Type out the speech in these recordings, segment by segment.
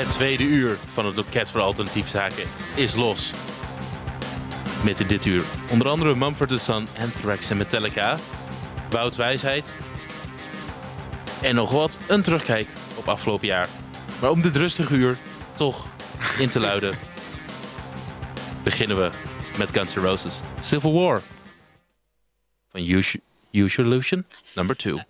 tweede uur van het loket voor alternatieve zaken is los. Met in dit uur onder andere Mumford & Son, Anthrax en Metallica, Wout Wijsheid en nog wat een terugkijk op afgelopen jaar. Maar om dit rustige uur toch in te luiden, beginnen we met Guns N' Roses Civil War van Use Your Illusion number 2.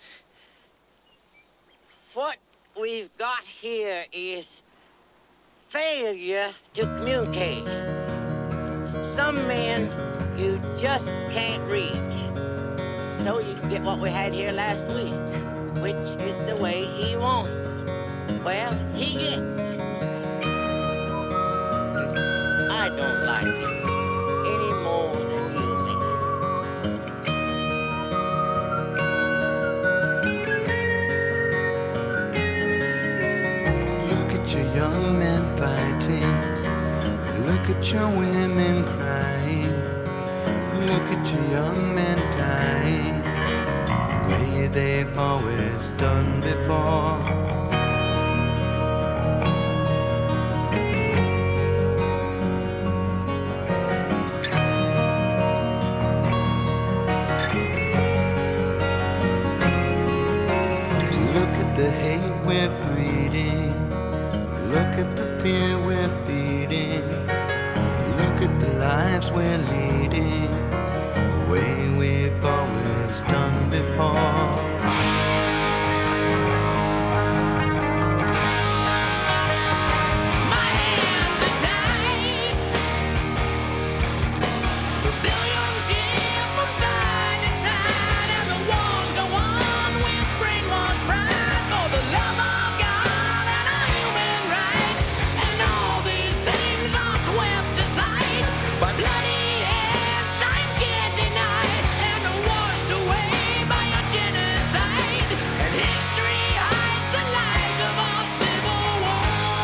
What we've got here is failure to communicate. Some men you just can't reach. So you get what we had here last week, which is the way he wants it. Well, he gets it. I don't like it any more than you do. Look at your young men fighting. Look at your women crying. Look at your young men dying the way they've always done before. Look at the hate we're breeding. Look at the fear we're feeding. Look at the lives we're leading, the way we've always done before. My hands are tied. The billions shift from side to side, and the wars go on with brainwashed pride for the love of God and a human right. And all these things are swept aside by bloody hands. Time can't deny it, and are washed away by a genocide. And history hides the lies of our civil war.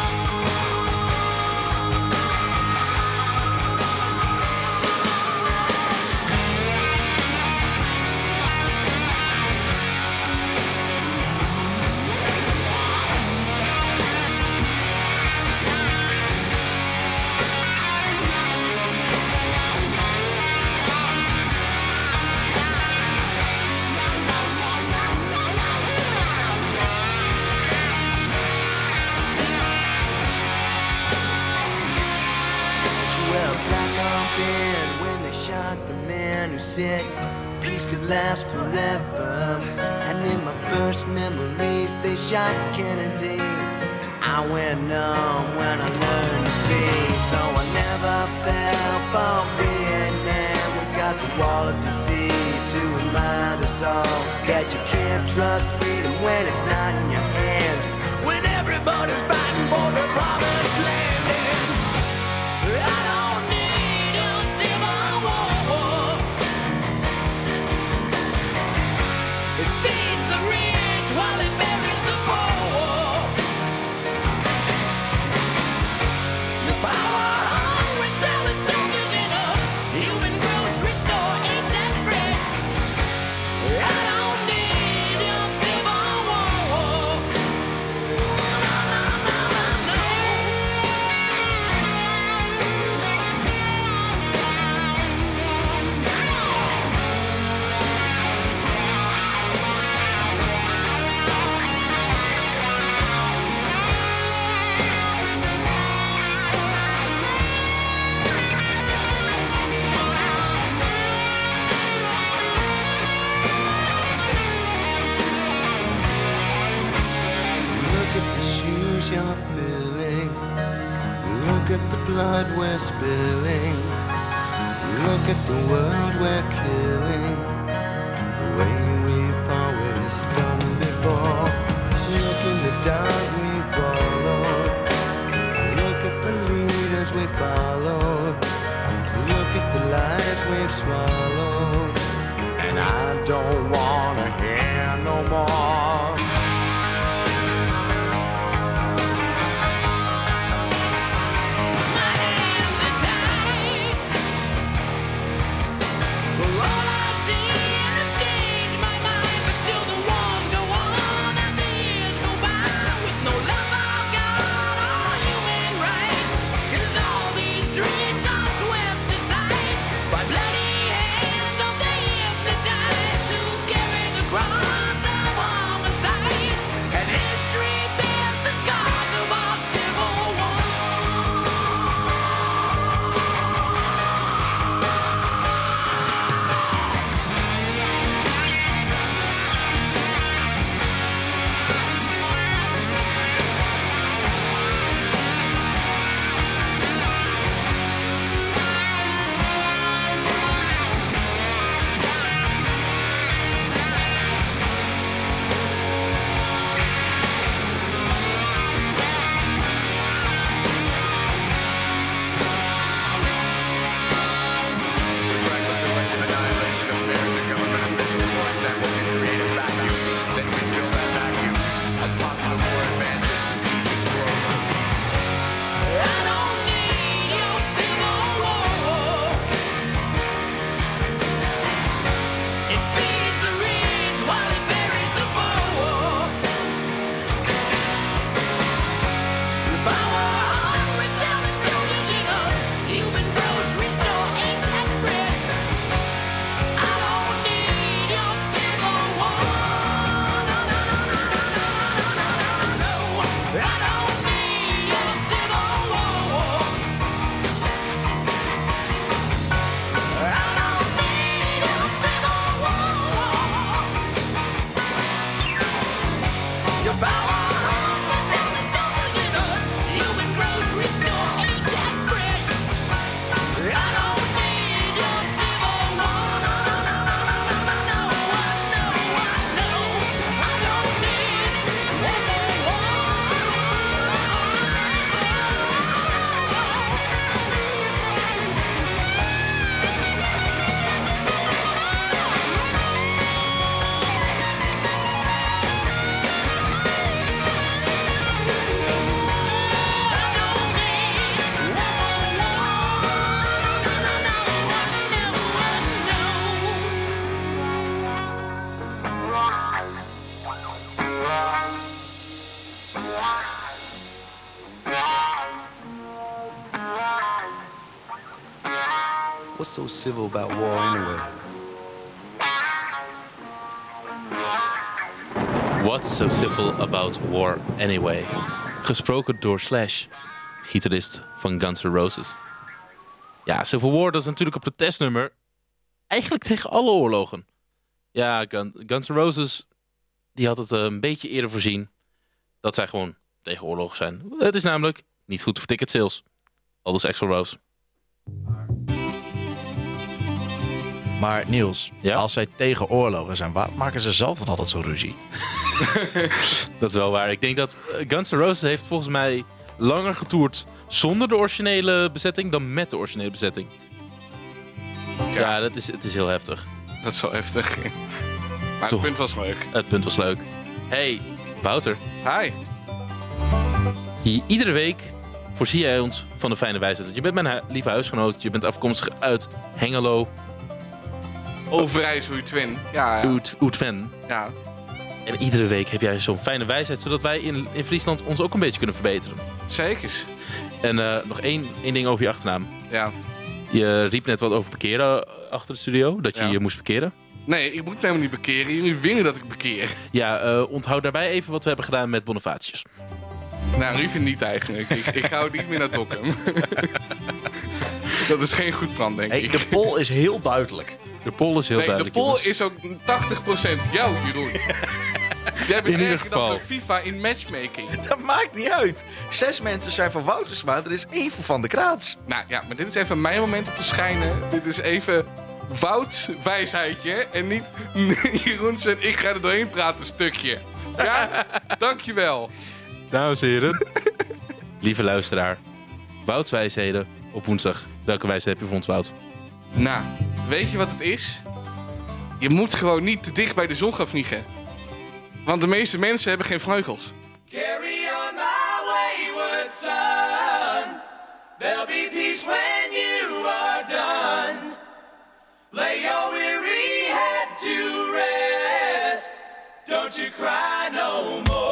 You wear a black armband when they shot the man who said peace could last forever. And in my first memories, they shot Kennedy. I went numb when I learned to see, so I never fell for Vietnam. We got the wall of disease to remind us all that you can't trust freedom when it's not in your hands. When everybody's fighting for the promised land. I don't need a civil war. It feeds the rich while it buries the poor. The power-hungry selling soldiers in a human grocery store ain't that great. I don't need a civil war. No, no, no, no, no. Look at the shoes you're filling. Look at the blood we're spilling. Look at the world we're killing, the way we've always done before. Look in the dark we followed. Look at the leaders we followed. Look at the lies we've swallowed. And I don't wanna hear no more. My hands are tied. What's so civil about war anyway? What's so civil about war anyway? Gesproken door Slash, gitarist van Guns N' Roses. Ja, Civil War, dat is natuurlijk een protestnummer. Eigenlijk tegen alle oorlogen. Ja, Guns N' Roses, die had het een beetje eerder voorzien dat zij gewoon tegen oorlogen zijn. Het is namelijk niet goed voor ticket sales. Aldus Axl Rose. Maar Niels, Ja? als zij tegen oorlogen zijn, waarom maken ze zelf dan altijd zo ruzie? Dat is wel waar. Ik denk dat Guns N' Roses heeft volgens mij langer getoerd zonder de originele bezetting dan met de originele bezetting. Ja, het is heel heftig. Dat is wel heftig. Maar Toch. het punt was leuk. Het punt was leuk. Hey, Wouter. Hi. Iedere week voorzie jij ons van een fijne wijsheid. Je bent mijn lieve huisgenoot. Je bent afkomstig uit Hengelo. Overijssel Twin. Ja. Oud-Ven. Ja. En iedere week heb jij zo'n fijne wijsheid, zodat wij in Friesland ons ook een beetje kunnen verbeteren. Zekers. En nog één ding over je achternaam. Ja. Je riep net wat over parkeren achter de studio, dat je Ja. je moest parkeren. Nee, ik moet helemaal niet bekeren. Jullie willen dat ik bekeer. Ja, onthoud daarbij even wat we hebben gedaan met Bonifatius. Nou, Ruud niet eigenlijk. Ik ga ook niet meer naar Dokkum. Dat is geen goed plan, denk Hey, ik. de poll is heel duidelijk. De poll is heel Nee, de duidelijk. poll jongens. is ook 80% jou, Jeroen. Jij bent In ieder erger dan geval. de FIFA in matchmaking. Dat maakt niet uit. 6 mensen zijn van Woutersma, er is 1 van Van de Kraats. Nou ja, maar dit is even mijn moment om te schijnen. Dit is even Wouts wijsheidje. En niet Jeroens en ik ga er doorheen praten stukje. Ja? Dankjewel. Dames en heren. Lieve luisteraar. Wouts wijsheden op woensdag. Welke wijsheid heb je voor ons, Wout? Nou, weet je wat het is? Je moet gewoon niet te dicht bij de zon gaan vliegen. Want de meeste mensen hebben geen vleugels. Carry on my wayward son. There'll be peace when you are done. Lay your weary head to rest. Don't you cry no more.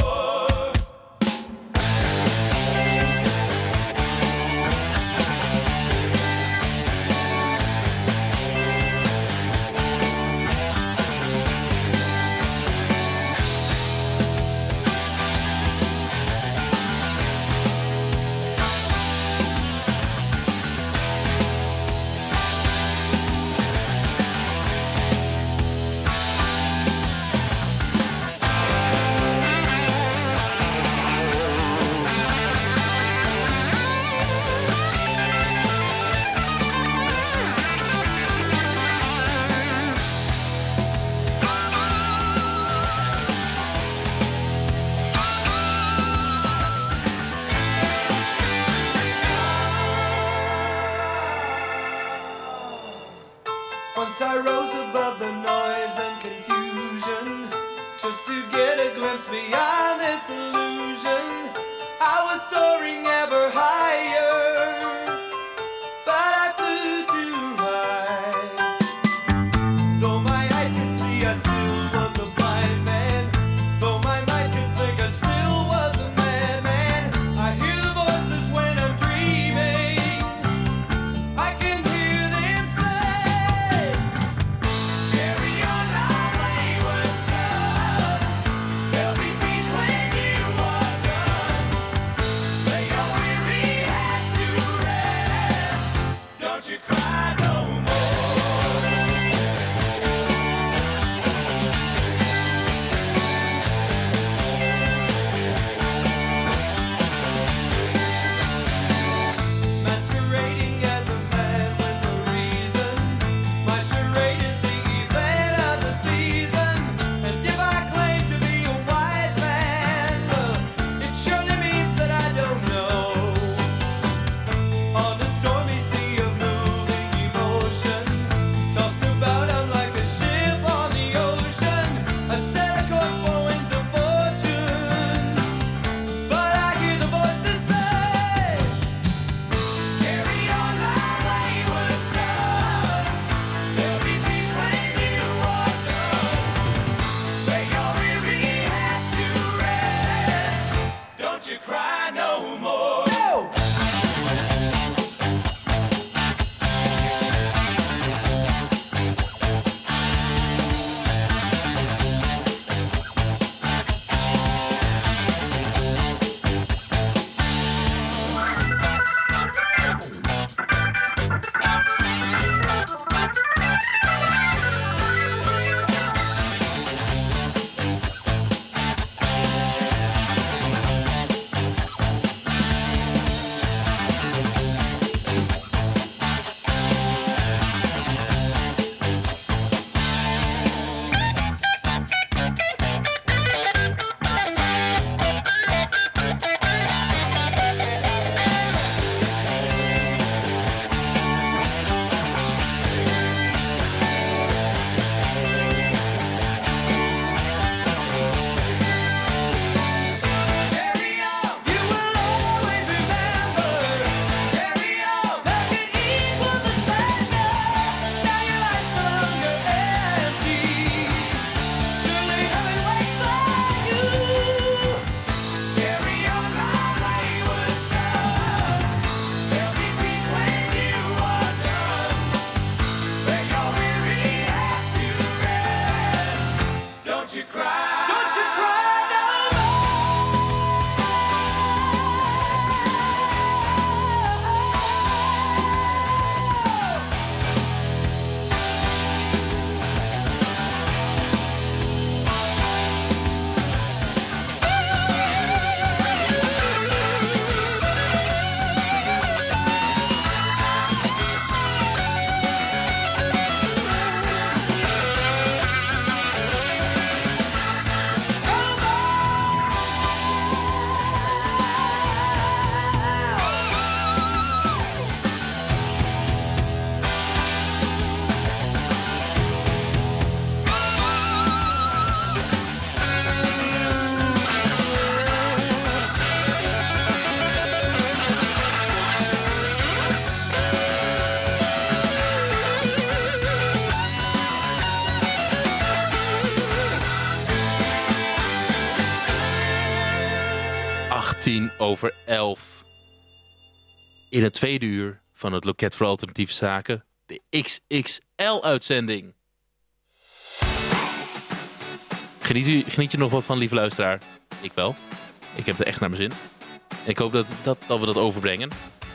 Once I rose above the noise and confusion, just to get a glimpse beyond this illusion. I was soaring ever higher, but I flew too high. Though my eyes could see, I still was a blind man. Though my mind could think, I still was a madman. I hear the voices when I'm dreaming. I can hear them say, carry on our wayward son. There'll be peace when you are done. Lay your Don't you cry. Don't you cry no more. Over 11. In het tweede uur van het Loket voor Alternatieve Zaken. De XXL-uitzending. Geniet je nog wat van, lieve luisteraar? Ik wel. Ik heb het echt naar mijn zin. Ik hoop dat we dat overbrengen.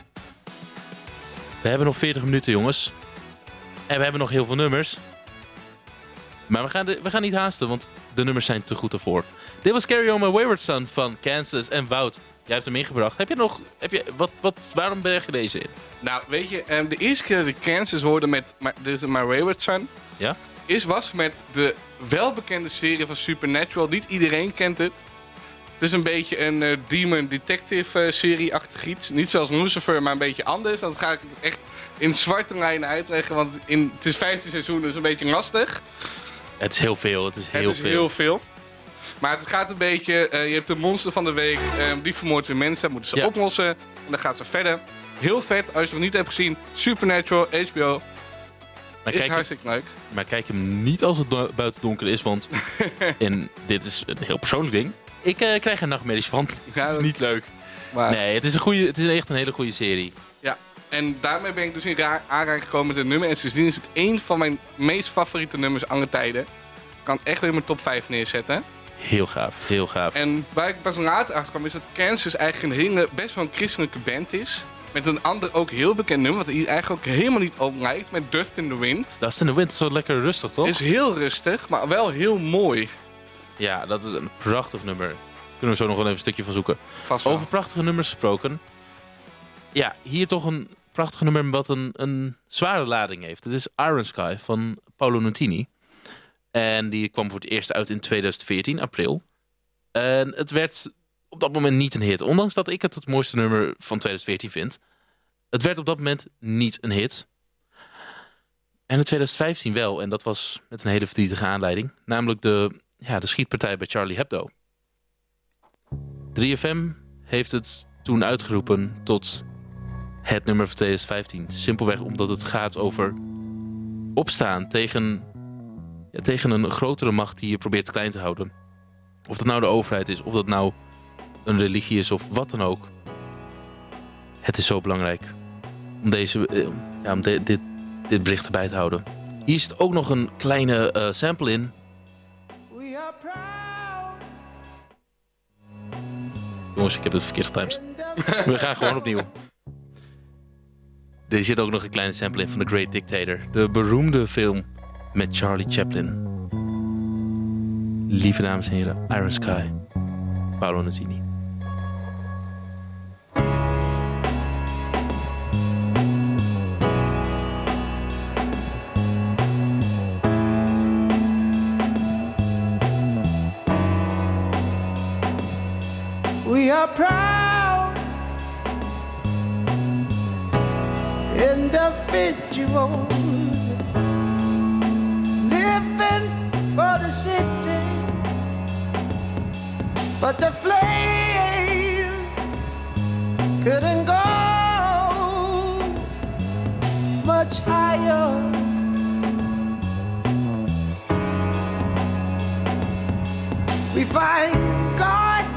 We hebben nog 40 minuten, jongens. En we hebben nog heel veel nummers. Maar we gaan niet haasten, want de nummers zijn te goed ervoor. Dit was Carry On My Wayward Son van Kansas en Wout. Jij hebt hem ingebracht. Waarom berg je deze in? Nou, weet je, de eerste keer dat ik Kansas hoorde met My Wayward Son... Ja? was met de welbekende serie van Supernatural. Niet iedereen kent het. Het is een beetje een Demon Detective serie-achtig iets. Niet zoals Lucifer, maar een beetje anders. Dat ga ik echt in zwarte lijnen uitleggen. Want het is 15 seizoenen, dus een beetje lastig. Het is heel veel. Heel veel. Maar het gaat een beetje... je hebt de monster van de week. Die vermoordt weer mensen. Moeten ze oplossen. En dan gaat ze verder. Heel vet. Als je het nog niet hebt gezien. Supernatural, HBO. Maar is hartstikke leuk. Maar kijk hem niet als het buiten donker is. Want en dit is een heel persoonlijk ding. Ik krijg er nachtmerries van. Ja, dat is niet leuk. Maar... Nee, het is echt een hele goede serie. Ja. En daarmee ben ik dus in aanraking gekomen met het nummer. En sindsdien is het één van mijn meest favoriete nummers alle tijden. Ik kan echt weer in mijn top 5 neerzetten. Heel gaaf, heel gaaf. En waar ik pas later achter kwam is dat Kansas eigenlijk best wel een christelijke band is. Met een ander ook heel bekend nummer, wat hier eigenlijk ook helemaal niet op lijkt. Met Dust in the Wind. Dust in the Wind is zo lekker rustig, toch? Is heel rustig, maar wel heel mooi. Ja, dat is een prachtig nummer. Kunnen we zo nog wel even een stukje van zoeken. Vast wel. Over prachtige nummers gesproken. Ja, hier toch een prachtig nummer wat een zware lading heeft. Het is Iron Sky van Paolo Nutini. En die kwam voor het eerst uit in 2014, april. En het werd op dat moment niet een hit. Ondanks dat ik het mooiste nummer van 2014 vind. Het werd op dat moment niet een hit. En in 2015 wel. En dat was met een hele verdrietige aanleiding. Namelijk de schietpartij bij Charlie Hebdo. 3FM heeft het toen uitgeroepen tot het nummer van 2015. Simpelweg omdat het gaat over opstaan tegen een grotere macht die je probeert klein te houden. Of dat nou de overheid is, of dat nou een religie is, of wat dan ook. Het is zo belangrijk om dit bericht erbij te houden. Hier zit ook nog een kleine sample in. Jongens, ik heb het verkeerd getimed. We gaan gewoon opnieuw. Er zit ook nog een kleine sample in van The Great Dictator. De beroemde film met Charlie Chaplin. Lieve dames en heren, Iron Sky. Paolo Nutini. We are proud individuals living for the city, but the flames couldn't go much higher. We find God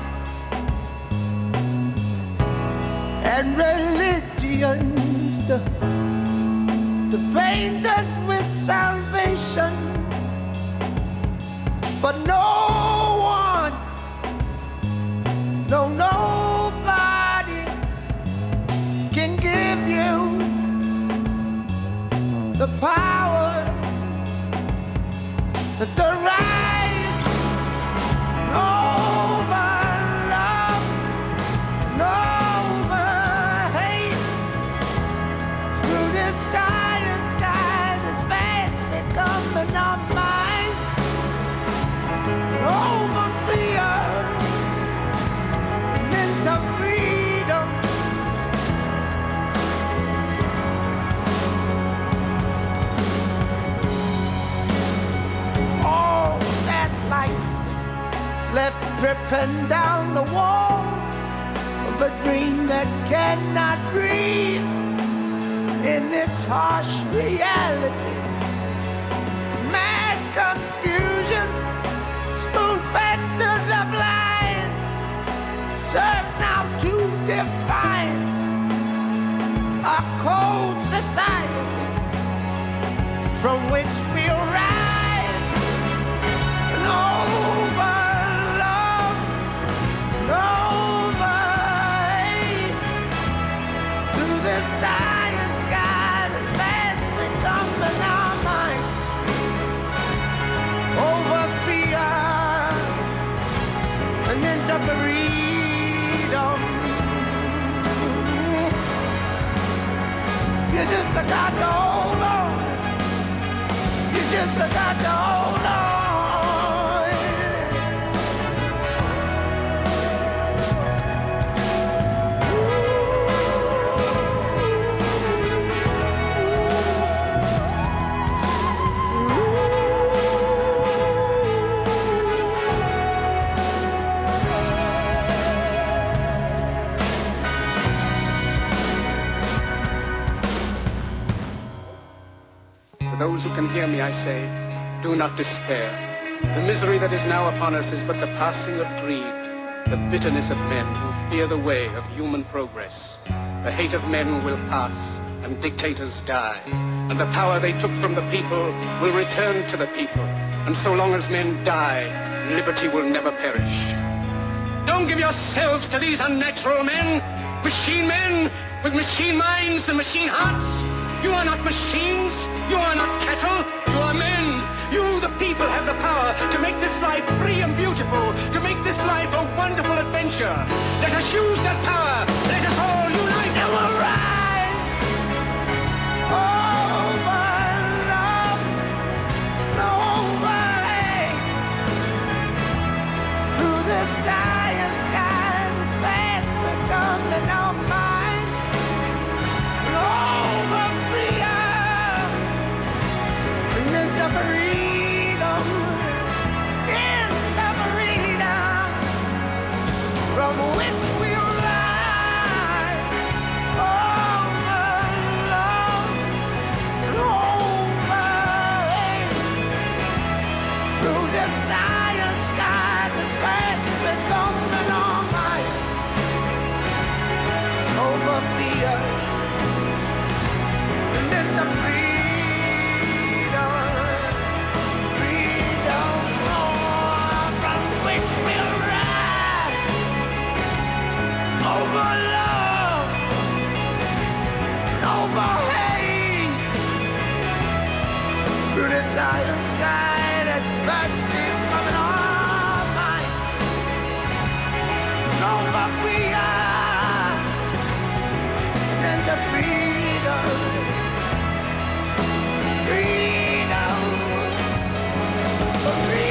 and religions to paint us with salvation, but no one, no nobody can give you the power that the rise over love, over hate, through this silent sky that's fast becoming our minds, over fear and into freedom. All that life left dripping down the walls of a dream that cannot breathe in its harsh reality. Mass confusion, spoon-fed to the blind, serves now to define a cold society from which we'll rise and over love, and over hate, through the silent sky that's fast becoming our mind, over fear and into freedom. You just got to hold on. You just got to hold on. To those who can hear me, I say, do not despair. The misery that is now upon us is but the passing of greed, the bitterness of men who fear the way of human progress. The hate of men will pass, and dictators die, and the power they took from the people will return to the people. And so long as men die, liberty will never perish. Don't give yourselves to these unnatural men with machine minds and machine hearts. You are not machines. You are not cattle. You are men. You, the people, have the power to make this life free and beautiful, to make this life a wonderful adventure. Let us use that power. Let us all unite. And we'll rise over love, over hate, through the silent sky that's fast becoming our minds, and over fear and into freedom, from which we'll rise over love and over hate, through the silent sky that's fast becoming our might, over fear and into freedom, from which we'll rise over love, over hate, through the silent sky that's fast becoming our mind, over fear and the freedom, freedom, freedom.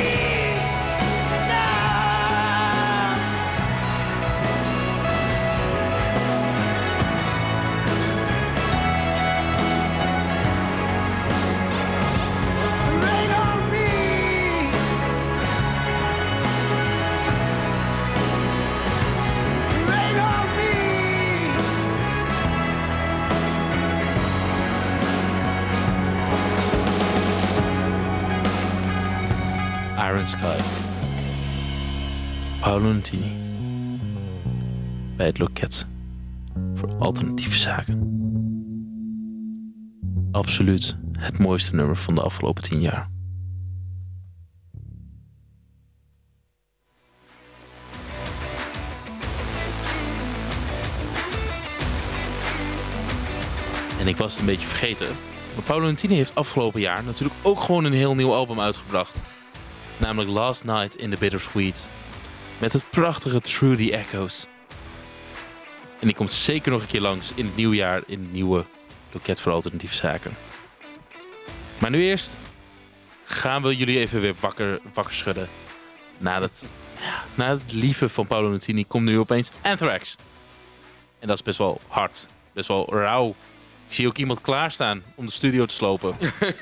Rain on me, rain on me. Iron Sky. Paolo Nutini. Bij het loket voor alternatieve zaken. Absoluut het mooiste nummer van de afgelopen 10 jaar. En ik was het een beetje vergeten. Maar Paolo Nutini heeft afgelopen jaar natuurlijk ook gewoon een heel nieuw album uitgebracht. Namelijk Last Night in the Bittersweet. Met het prachtige Through the Echoes. En die komt zeker nog een keer langs in het nieuwjaar in het nieuwe loket voor alternatieve zaken. Maar nu eerst gaan we jullie even weer wakker schudden. Na het lieve van Paolo Nutini komt nu opeens Anthrax. En dat is best wel hard. Best wel rauw. Ik zie ook iemand klaarstaan om de studio te slopen.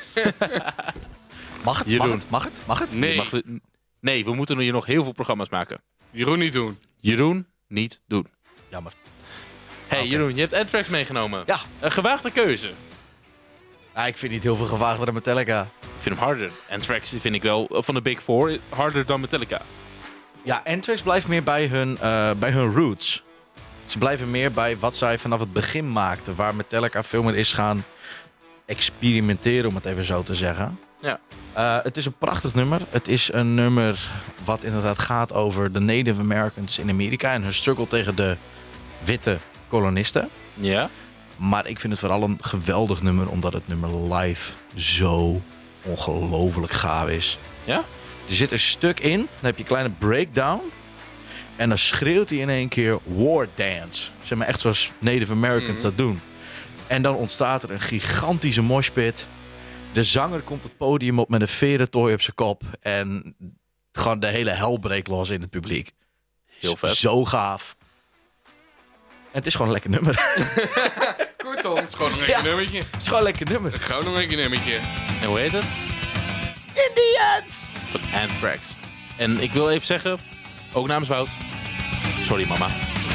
Mag het? Jeroen. Mag het? Nee, Nee, we moeten hier nog heel veel programma's maken. Jeroen niet doen. Jeroen, niet doen. Jammer. Hey Oké. Jeroen, je hebt Anthrax meegenomen. Ja. Een gewaagde keuze. Ja, ik vind niet heel veel gewaagder dan Metallica. Ik vind hem harder. Anthrax vind ik wel van de Big Four harder dan Metallica. Ja, Anthrax blijft meer bij hun roots. Ze blijven meer bij wat zij vanaf het begin maakten. Waar Metallica veel meer is gaan experimenteren, om het even zo te zeggen. Ja. Het is een prachtig nummer. Het is een nummer wat inderdaad gaat over de Native Americans in Amerika en hun struggle tegen de witte kolonisten. Ja? Maar ik vind het vooral een geweldig nummer, omdat het nummer live zo ongelooflijk gaaf is. Ja? Er zit een stuk in, dan heb je een kleine breakdown. En dan schreeuwt hij in één keer war dance. Zeg maar echt zoals Native Americans dat doen. En dan ontstaat er een gigantische moshpit. De zanger komt het podium op met een verentooi op zijn kop. En gewoon de hele hel breekt los in het publiek. Heel vet. Zo gaaf. En het is gewoon een lekker nummer. Kortom, het is gewoon een lekker nummertje. Het is gewoon een lekker nummer. Gewoon een lekker nummertje. En hoe heet het? Indians! Van Anthrax. En ik wil even zeggen, ook namens Wout. Sorry mama.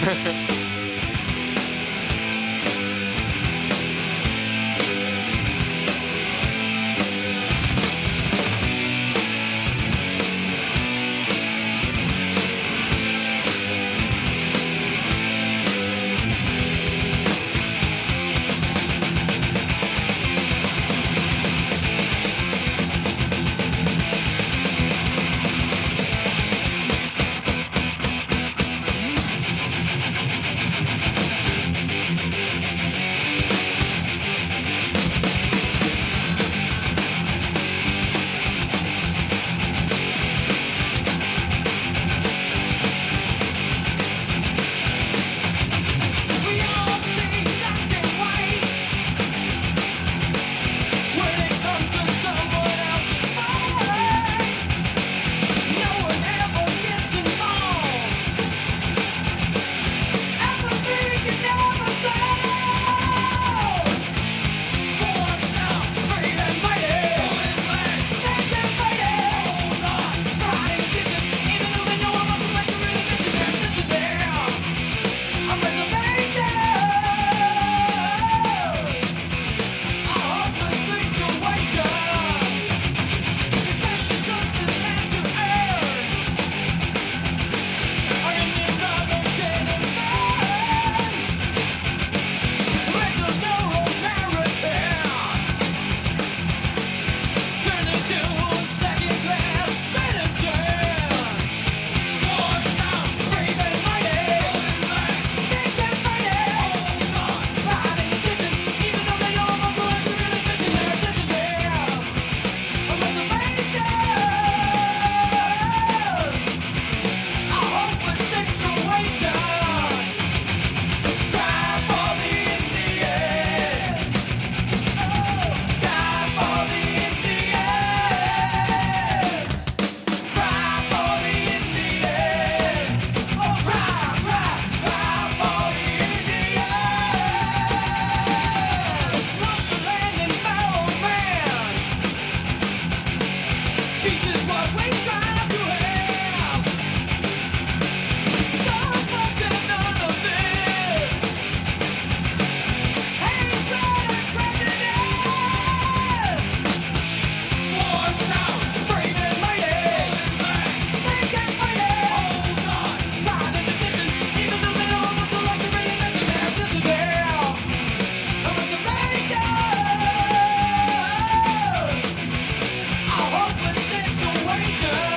We all see black and white when it comes to someone else's fight. No one ever gets involved. Everything you never solve. Born now, free and mighty. They can fight it. Hold on, try and listen. Even though they know I'm not the really listen there. A reservation. A hopeless situation. Expect something that to earn. Or in another getting burned. With a narrow marathon. Turn into a second-class citizen. Born now, brave and mighty. Think and mighty. Hold on, body listen. Even though they know I'm also really missing their listen there. A reservation. A hopeless situation. Cry for the Indians. Die for the Indians. Cry for the Indians. Oh, cry for the Indians. Love the land and fellow man. Peace is what we strive to have. So much and none of this. Hatred and prejudice. Wars now, brave and mighty. Think and mighty. Hold on, pride and division. Even though they know I'm not the like to really listen there. Listen there. A reservation. A hopeless situation.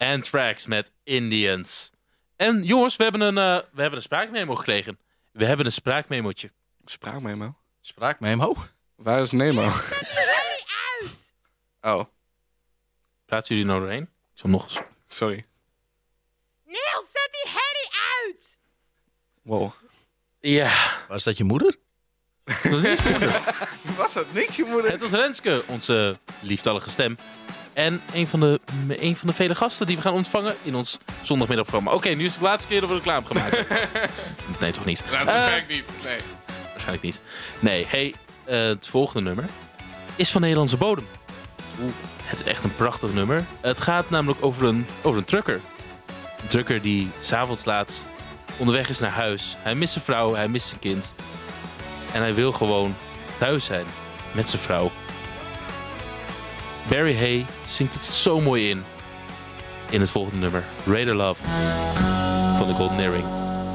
Anthrax met Indians. En jongens, we hebben een spraakmemo gekregen. We hebben een spraakmemootje. Spraakmemo. Spraakmemo. Waar is Nemo? Oh, Praten jullie nou doorheen? Ik zal nog eens. sorry. Niels, zet die herrie uit! Wow. Ja. Was dat je moeder? Dat was niet goed. Was dat niet je moeder? Het was Renske, onze lieftallige stem. En een van de vele gasten die we gaan ontvangen in ons zondagmiddagprogramma. Oké, nu is het de laatste keer dat we reclame gaan maken. Nee, toch niet. Nou, waarschijnlijk niet. Nee. Waarschijnlijk niet. Nee, hey, het volgende nummer is van Nederlandse bodem. Het is echt een prachtig nummer. Het gaat namelijk over een trucker. Een trucker die 's avonds laat onderweg is naar huis. Hij mist zijn vrouw, hij mist zijn kind. En hij wil gewoon thuis zijn met zijn vrouw. Barry Hay zingt het zo mooi in het volgende nummer. Raider Love van de Golden Earring.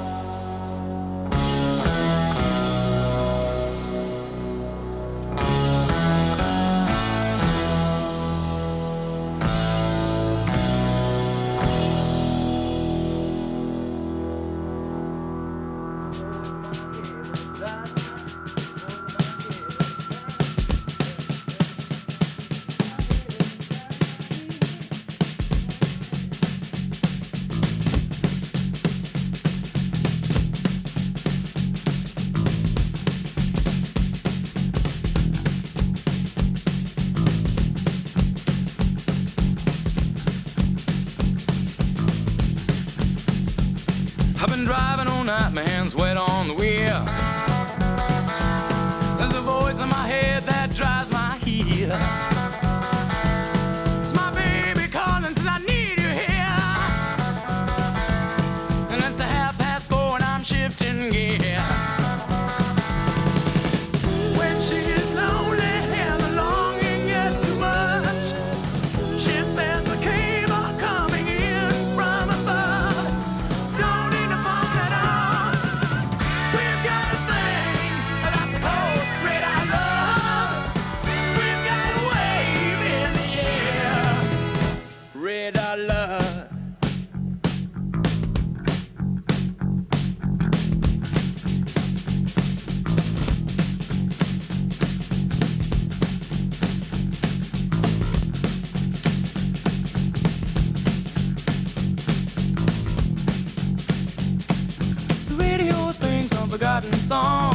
I've been driving all night, my hands wet on the wheel. There's a voice in my head that drives my heel. It's my baby calling, says I need you here. And it's 4:30 and I'm shifting gear. When she is lonely and the longing gets too much, she sends a cable coming in from above. Don't need to phone at all. We've got a thing that's called radar love. We've got a wave in the air. Radar love. The radio's playing some forgotten song.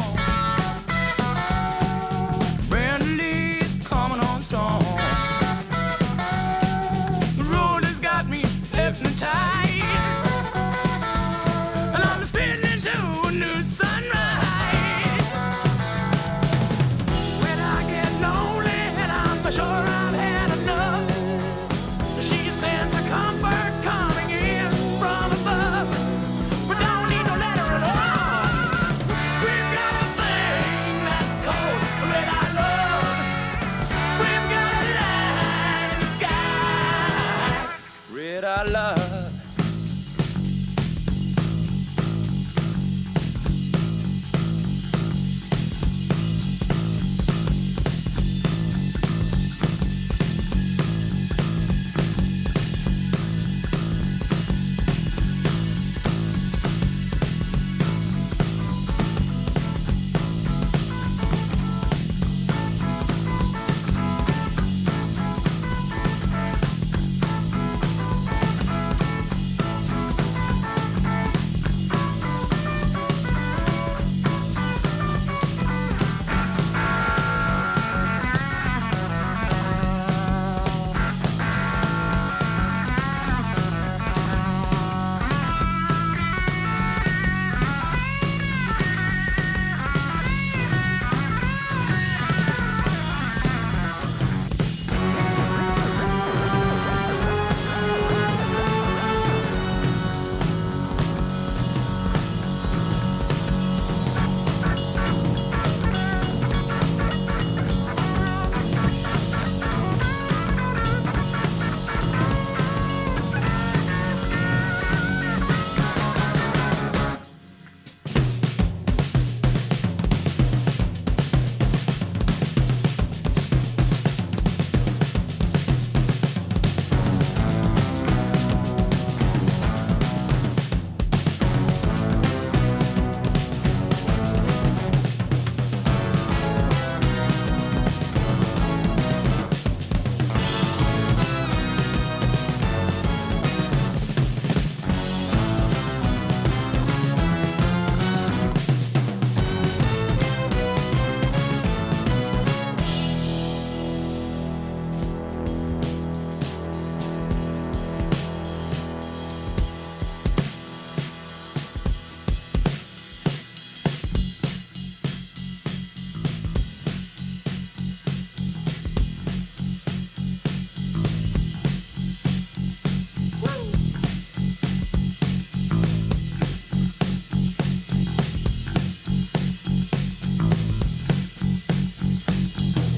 Brand new coming on strong. The road has got me hypnotized, and I'm spinning into a new sunrise. When I get lonely and I'm for sure I've had enough, she sends a comfort coming in from above. We don't need no letter at all. We've got a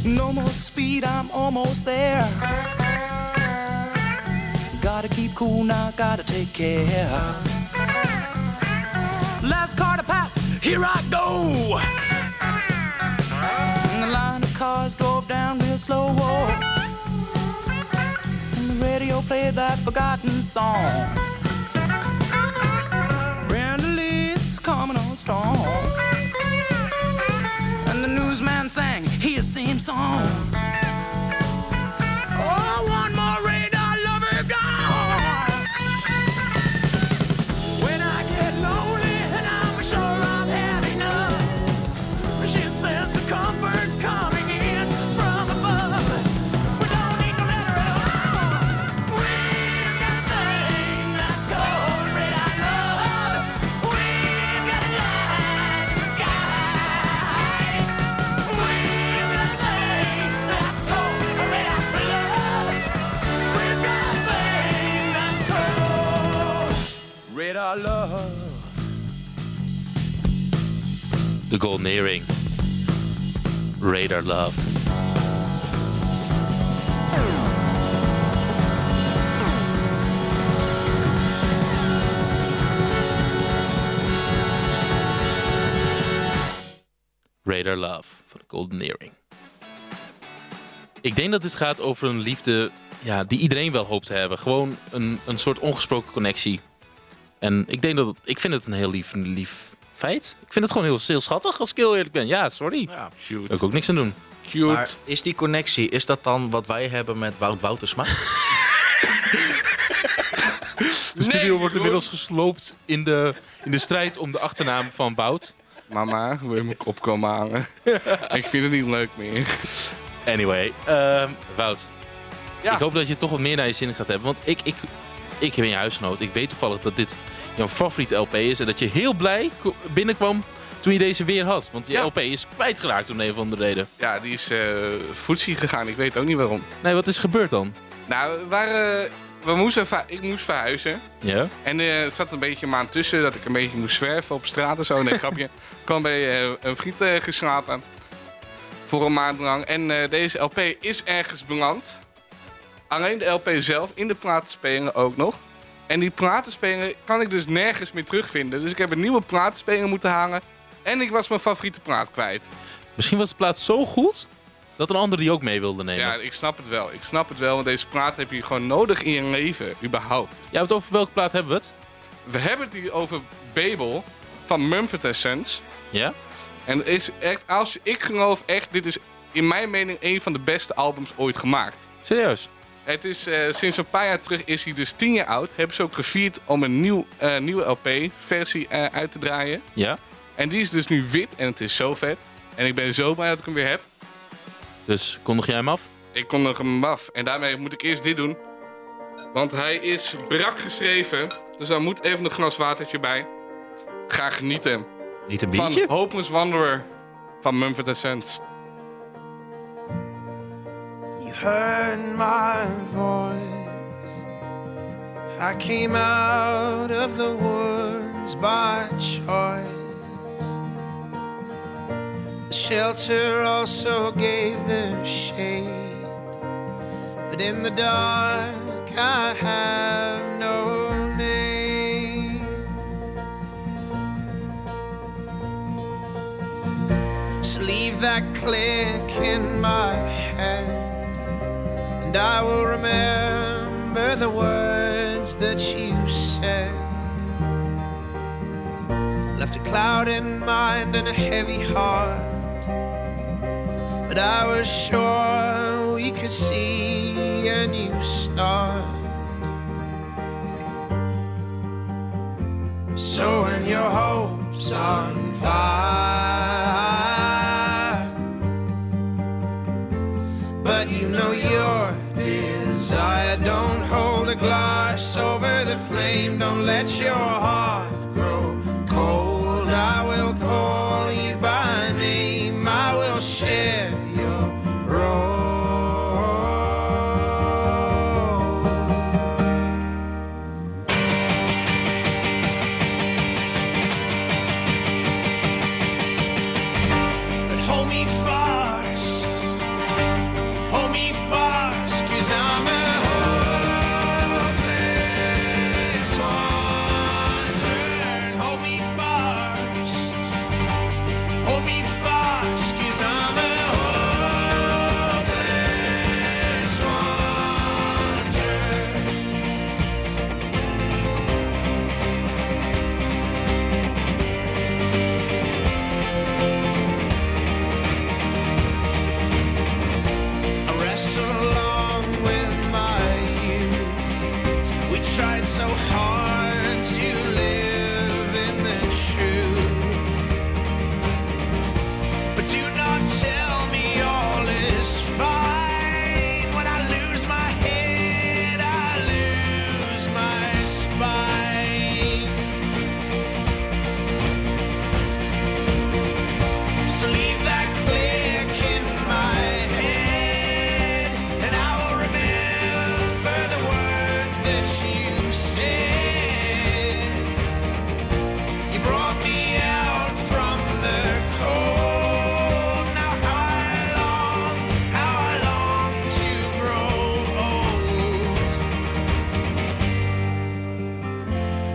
No more speed, I'm almost there. Gotta keep cool now, gotta take care. Last car to pass, here I go. And the line of cars drove down real slow. And the radio played that forgotten song. Brenda Lee's coming on strong. And the newsman sang his same song. Oh, one more radar lover gone. When I get lonely and I'm sure I've had enough, she says the comfort coming in from above. We don't need no letter at all. We've got a thing that's called radar love. We've got a light in the sky. We've got a thing that's called radar love. We've got a thing that's called radar love. De Golden Earring. Radar Love. Radar Love van de Golden Earring. Ik denk dat dit gaat over een liefde die iedereen wel hoopt te hebben. Gewoon een soort ongesproken connectie. En ik vind het een heel lief feit. Ik vind het gewoon heel schattig als ik heel eerlijk ben. Ja, sorry. Ja. Daar kan ik ook niks aan doen. Cute. Maar is die connectie, is dat dan wat wij hebben met Wout Woutersma? De studio wordt inmiddels gesloopt in de strijd om de achternaam van Wout. Mama, wil je mijn kop komen hangen? Ik vind het niet leuk meer. Anyway, Wout. Ja. Ik hoop dat je toch wat meer naar je zin gaat hebben. Want ik ben je huisgenoot. Ik weet toevallig dat dit jouw favoriete LP is. En dat je heel blij binnenkwam toen je deze weer had. Want je LP is kwijtgeraakt om een of andere reden. Ja, die is voetsie gegaan. Ik weet ook niet waarom. Nee, wat is gebeurd dan? Nou, ik moest verhuizen. Ja? En er zat een beetje een maand tussen dat ik een beetje moest zwerven op straat en zo. Nee, grapje. Ik kwam bij een vriend geslapen. Voor een maand lang. En deze LP is ergens beland. Alleen de LP zelf, in de platenspeler ook nog. En die platenspeler kan ik dus nergens meer terugvinden. Dus ik heb een nieuwe platenspeler moeten hangen. En ik was mijn favoriete plaat kwijt. Misschien was de plaat zo goed dat een ander die ook mee wilde nemen. Ja, ik snap het wel. Ik snap het wel, want deze plaat heb je gewoon nodig in je leven, überhaupt. Ja, over welke plaat hebben we het? We hebben het hier over Babel van Mumford & Sons. Ja? En het is echt, ik geloof echt, dit is in mijn mening een van de beste albums ooit gemaakt. Serieus? Het is sinds een paar jaar terug is hij dus 10 jaar oud. Hebben ze ook gevierd om een nieuwe LP-versie uit te draaien. Ja? En die is dus nu wit en het is zo vet. En ik ben zo blij dat ik hem weer heb. Dus kondig jij hem af? Ik kondig hem af. En daarmee moet ik eerst dit doen. Want hij is brak geschreven. Dus daar moet even een glas watertje bij. Ga genieten. Niet een Van biertje? Hopeless Wanderer van Mumford & Sons. You heard my voice. I came out of the woods by choice. The shelter also gave the shade, but in the dark I have no name. So leave that click in my head, and I will remember the words that you said. Left a cloud in mind and a heavy heart, but I was sure we could see a new start. So when your hope's on fire, but you know your desire, don't hold a glass over the flame, don't let your heart grow cold. I will call you by name, I will share your role. But hold me fast,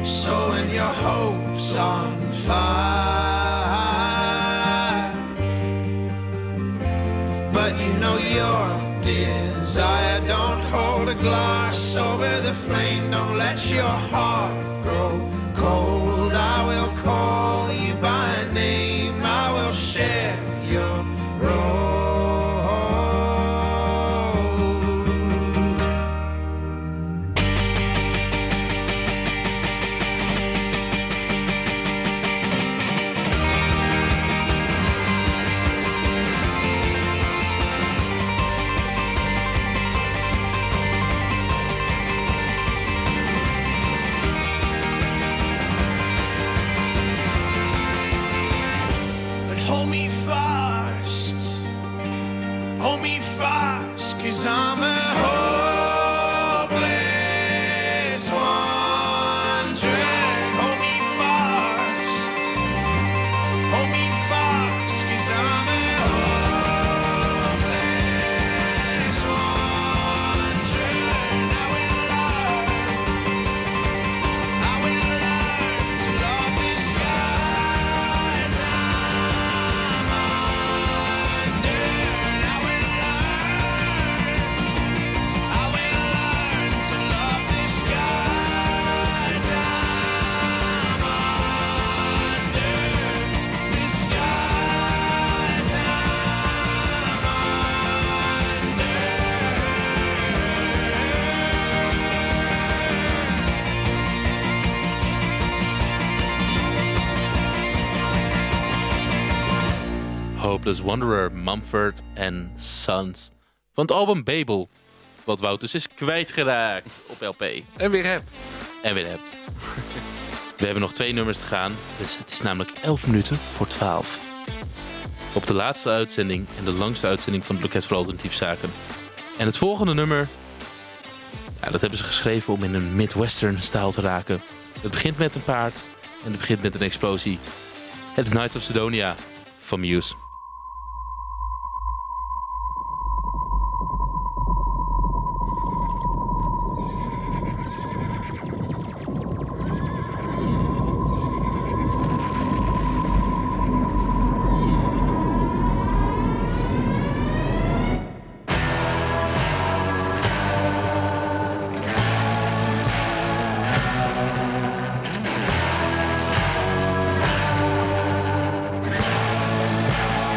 sowing your hopes on fire. But you know your desire. Don't hold a glass over the flame. Don't let your heart grow cold. I will call you by name. I will share your road. Hold me fast, 'cause I'm a hopeless wandering. Hold me fast, 'cause I'm a hopeless wandering. I will learn to love the skies I'm under. I will learn to love the skies I'm under. The skies I'm Hopeless Wanderer, Mumford & Sons. Van het album Babel. Wat Wout dus is kwijtgeraakt op LP. En weer heb. En weer hebt. We hebben nog 2 nummers te gaan. Dus het is namelijk 11 minuten voor 12. Op de laatste uitzending en de langste uitzending van het Loket voor Alternatieve Zaken. En het volgende nummer, ja, dat hebben ze geschreven om in een Midwestern stijl te raken. Het begint met een paard en het begint met een explosie. Het is Knights of Sidonia van Muse. a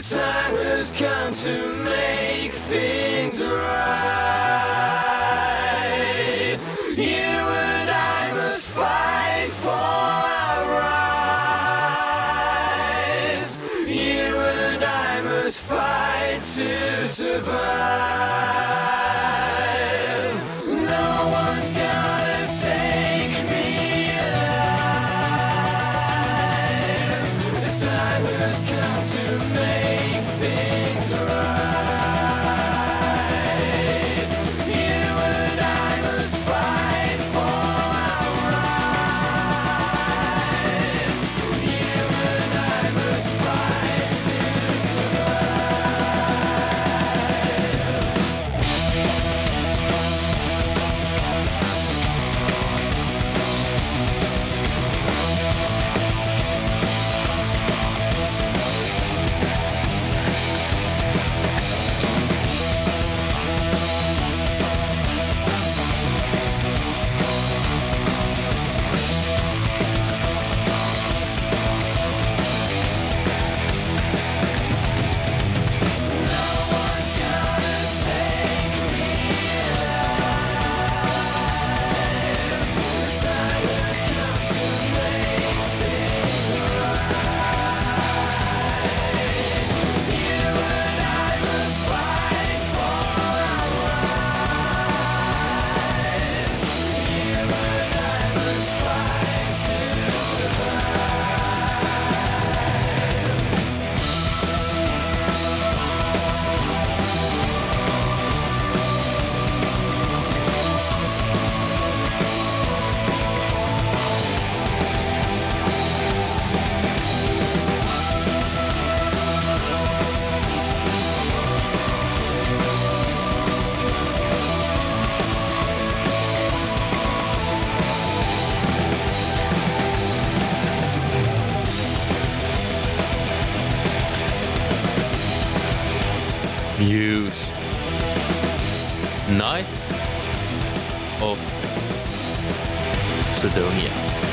time has come to make things right. You and I must fight for our rights. You and I must fight to survive. No one's gonna take me alive. The time has come to make things right. You and I must fight for our rights. You and I must fight to Muse. Night of Sidonia.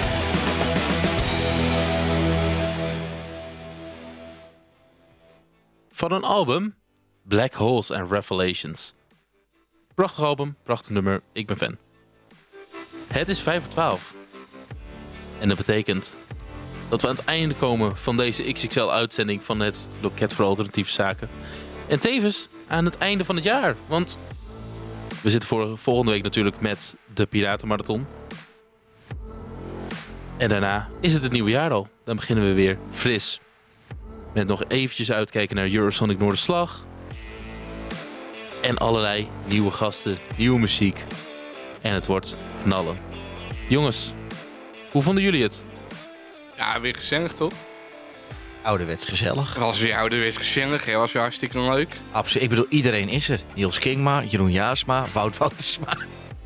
Van een album, Black Holes and Revelations. Prachtig album, prachtig nummer, ik ben fan. Het is 5:12. En dat betekent dat we aan het einde komen van deze XXL-uitzending van het Loket voor Alternatieve Zaken. En tevens aan het einde van het jaar. Want we zitten volgende week natuurlijk met de Piratenmarathon. En daarna is het nieuwe jaar al. Dan beginnen we weer fris. Met nog eventjes uitkijken naar Eurosonic Noorderslag. En allerlei nieuwe gasten, nieuwe muziek. En het wordt knallen. Jongens, hoe vonden jullie het? Ja, weer gezellig toch? Ouderwets gezellig. Het was weer ouderwets gezellig, hè? Was weer hartstikke leuk. Absoluut. Ik bedoel, iedereen is er. Niels Kingma, Jeroen Jaasma, Wout Woutersma.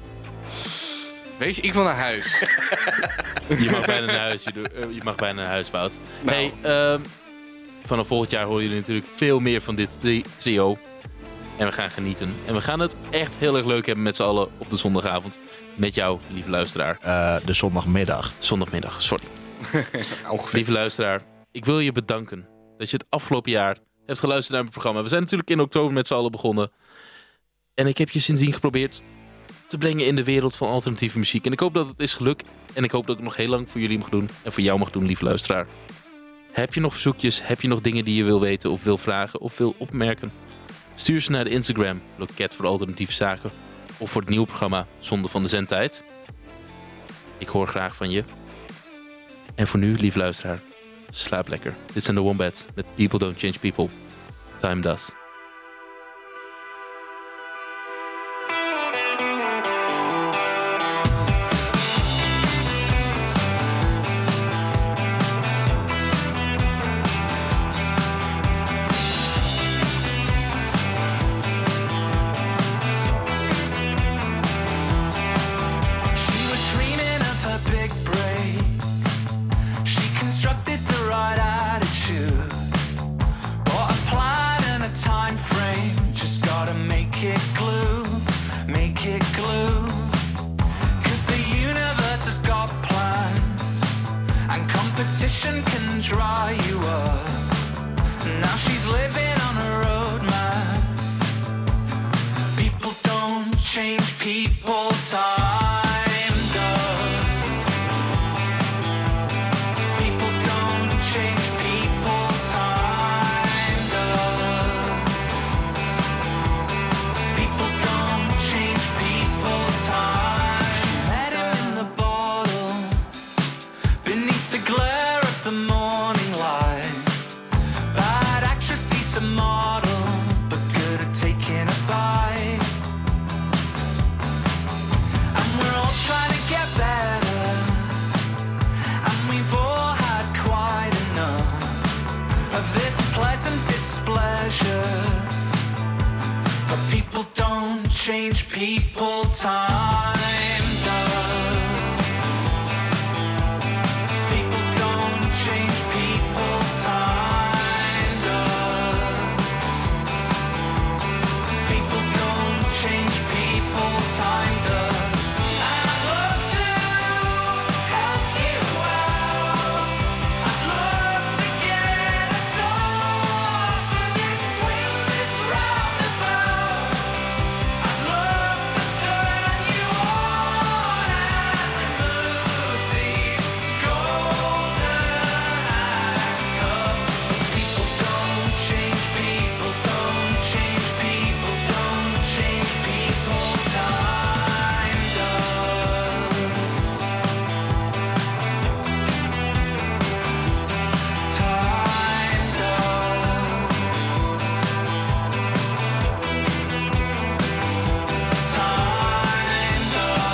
Weet je, ik wil naar huis. Je mag bijna naar huis, je mag bijna naar huis, Wout. Nou. Hey, vanaf volgend jaar horen jullie natuurlijk veel meer van dit trio. En we gaan genieten. En we gaan het echt heel erg leuk hebben met z'n allen op de zondagavond. Met jou, lieve luisteraar. De zondagmiddag. Zondagmiddag, sorry. Ongeveer. Lieve luisteraar, ik wil je bedanken dat je het afgelopen jaar hebt geluisterd naar mijn programma. We zijn natuurlijk in oktober met z'n allen begonnen. En ik heb je sindsdien geprobeerd te brengen in de wereld van alternatieve muziek. En ik hoop dat het is gelukt. En ik hoop dat ik nog heel lang voor jullie mag doen. En voor jou mag doen, lieve luisteraar. Heb je nog verzoekjes? Heb je nog dingen die je wil weten of wil vragen of wil opmerken? Stuur ze naar de Instagram, Loket voor Alternatieve Zaken. Of voor het nieuwe programma Zonde van de Zendtijd. Ik hoor graag van je. En voor nu, lieve luisteraar, slaap lekker. Dit zijn de Wombat met People Don't Change People. Time Does. Can dry you up. Now she's living on a road map. People don't change, people time does. People don't change, people time does. People don't change, people time. She met him in the bottle beneath the glare of the morning light. Bad actress, decent model, but good at taking a bite. And we're all trying to get better, and we've all had quite enough of this pleasant displeasure. But people don't change, people time does. People don't change, people time does. People don't change, people time does. And I'd love to help you out. I'd love to get us off of this swing, this roundabout. I'd love to turn you on and remove these golden handcuffs. People don't change, people don't change, people don't change, people time does. Time does. Time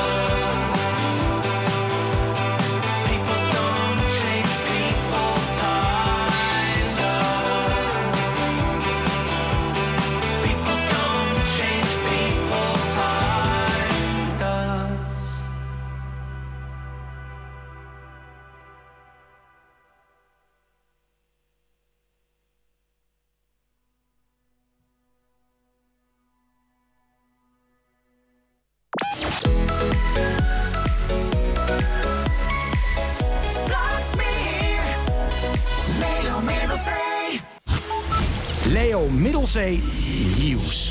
does. People don't change, people time does. People don't change, people time does. Straks meer. Leo Middelzee. Leo Middelzee Nieuws.